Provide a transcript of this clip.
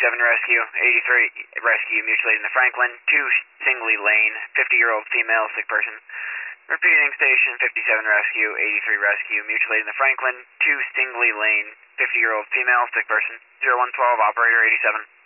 Rescue, 83 Rescue, mutually in the Franklin, 2 singly lane, 50-year-old female, sick person. Repeating station, 57 Rescue, 83 Rescue, mutually in the Franklin, 2 singly lane, 50-year-old female, sick person. 0112, operator 87.